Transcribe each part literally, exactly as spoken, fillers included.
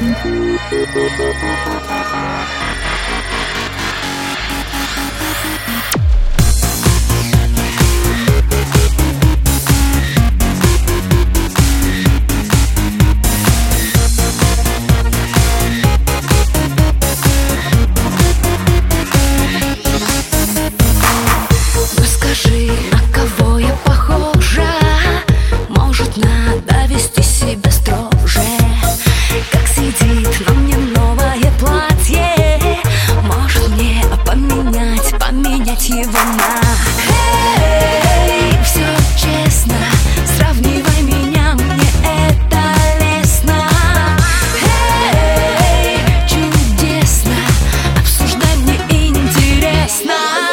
Скажи, на кого я похожа? Может, надо вести себя строже? Как сидит на мне новое платье? Может, мне поменять, поменять его на... Эй, все честно, сравнивай меня, мне это лестно. Эй, чудесно, обсуждай, мне интересно.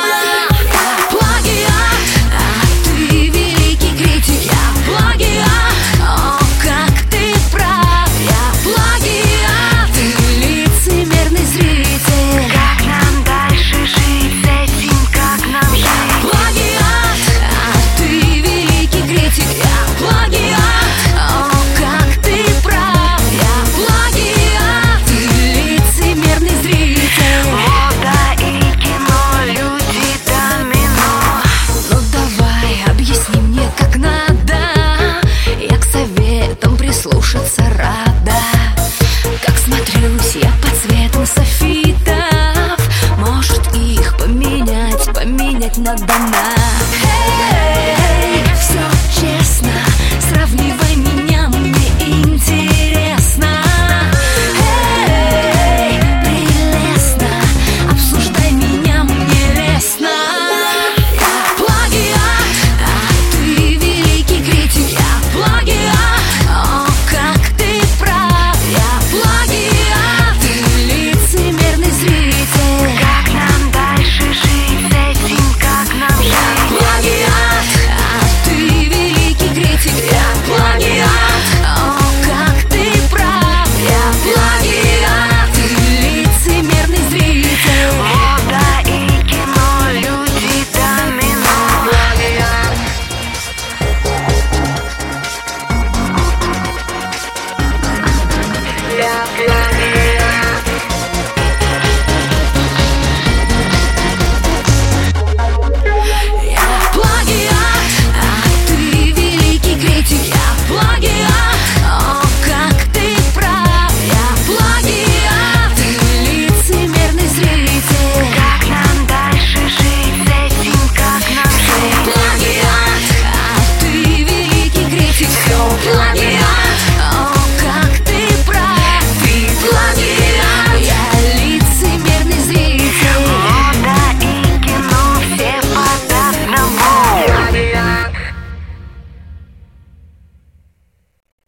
Слушаться рада, как смотрюсь я под цветом софитов. Может, их поменять, поменять надо на...